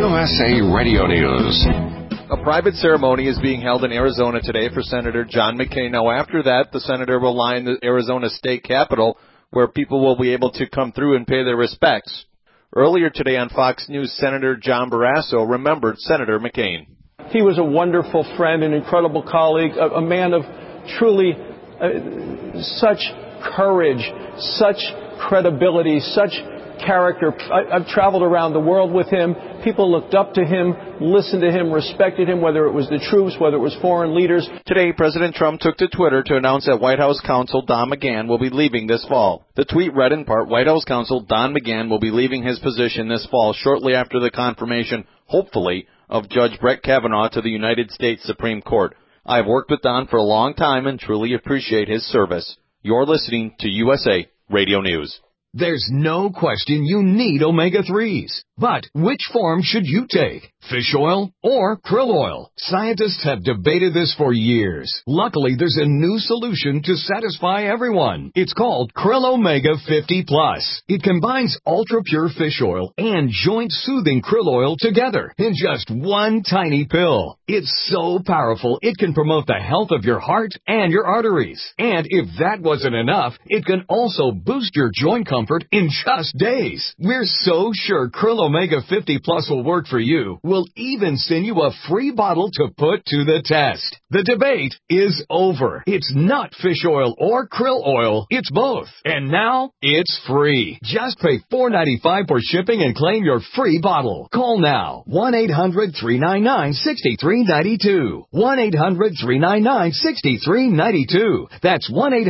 USA Radio News. A private ceremony is being held in Arizona today for Senator John McCain. Now, after that, the senator will line the Arizona state capitol, where people will be able to come through and pay their respects. Earlier today on Fox News, Senator John Barrasso remembered Senator McCain. He was a wonderful friend, an incredible colleague, a man of truly such courage, such credibility, such character. I've traveled around the world with him. People looked up to him, listened to him, respected him, whether it was the troops, whether it was foreign leaders. Today, President Trump took to Twitter to announce that White House counsel Don McGahn will be leaving this fall. The tweet read in part, White House counsel Don McGahn will be leaving his position this fall shortly after the confirmation, hopefully, of Judge Brett Kavanaugh to the United States Supreme Court. I have worked with Don for a long time and truly appreciate his service. You're listening to USA Radio News. There's no question you need omega-3s. But which form should you take? Fish oil or krill oil? Scientists have debated this for years. Luckily, there's a new solution to satisfy everyone. It's called Krill Omega 50 Plus. It combines ultra-pure fish oil and joint-soothing krill oil together in just one tiny pill. It's so powerful, it can promote the health of your heart and your arteries. And if that wasn't enough, it can also boost your joint comfort in just days. We're so sure Krill Omega 50 Plus will work for you. We'll even send you a free bottle to put to the test. The debate is over. It's not fish oil or krill oil. It's both. And now, it's free. Just pay $4.95 for shipping and claim your free bottle. Call now. 1-800-399-6392. 1-800-399-6392. That's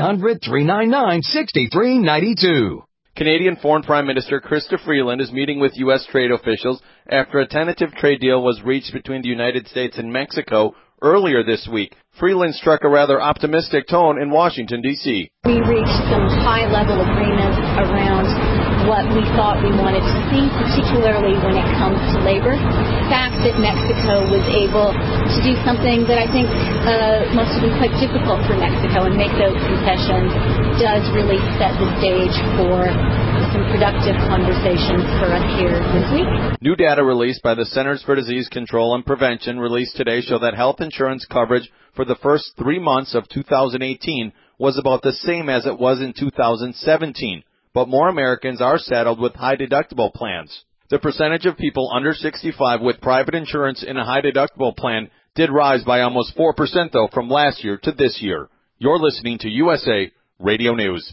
1-800-399-6392. Canadian Foreign Prime Minister Chrystia Freeland is meeting with U.S. trade officials after a tentative trade deal was reached between the United States and Mexico earlier this week. Freeland struck a rather optimistic tone in Washington, D.C. We reached some high-level agreements around what we thought we wanted to see, particularly when it comes to labor. The fact that Mexico was able to do something that I think must have been quite difficult for Mexico and make those concessions does really set the stage for some productive conversations for us here this week. New data released by the Centers for Disease Control and Prevention released today show that health insurance coverage for the first 3 months of 2018 was about the same as it was in 2017. But more Americans are saddled with high-deductible plans. The percentage of people under 65 with private insurance in a high-deductible plan did rise by almost 4%, though, from last year to this year. You're listening to USA Radio News.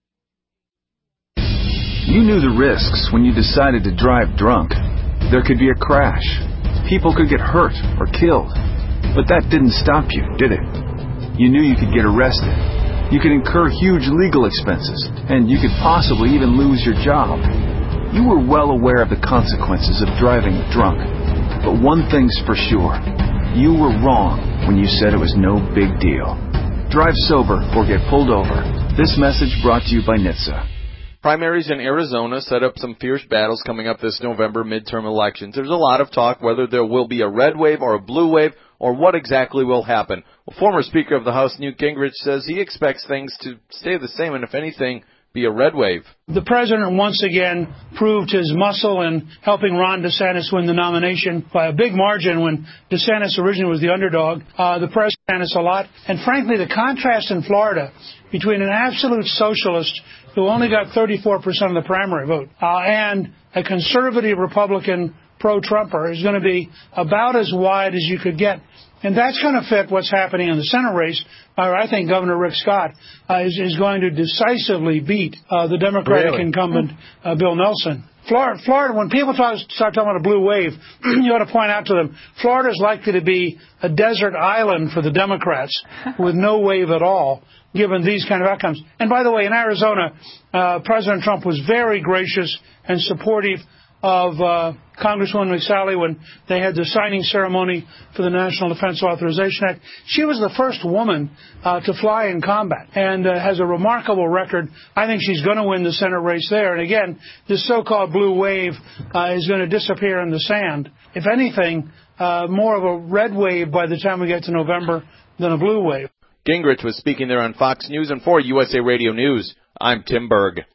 You knew the risks when you decided to drive drunk. There could be a crash. People could get hurt or killed. But that didn't stop you, did it? You knew you could get arrested. You could incur huge legal expenses, and you could possibly even lose your job. You were well aware of the consequences of driving drunk. But one thing's for sure. You were wrong when you said it was no big deal. Drive sober or get pulled over. This message brought to you by NHTSA. Primaries in Arizona set up some fierce battles coming up this November midterm elections. There's a lot of talk whether there will be a red wave or a blue wave or what exactly will happen. Well, former Speaker of the House Newt Gingrich says he expects things to stay the same and, if anything, be a red wave. The president once again proved his muscle in helping Ron DeSantis win the nomination by a big margin when DeSantis originally was the underdog. The president a lot. And frankly, the contrast in Florida between an absolute socialist who only got 34% of the primary vote and a conservative Republican pro-Trumper is going to be about as wide as you could get. And that's going to fit what's happening in the Senate race, where I think Governor Rick Scott is going to decisively beat the Democratic incumbent, Bill Nelson. Florida, when people start talking about a blue wave, you ought to point out to them, Florida is likely to be a desert island for the Democrats with no wave at all, given these kind of outcomes. And by the way, in Arizona, President Trump was very gracious and supportive of Congresswoman McSally when they had the signing ceremony for the National Defense Authorization Act. She was the first woman to fly in combat and has a remarkable record. I think she's going to win the Senate race there. And again, this so-called blue wave is going to disappear in the sand. If anything, more of a red wave by the time we get to November than a blue wave. Gingrich was speaking there on Fox News, and for USA Radio News, I'm Tim Berg.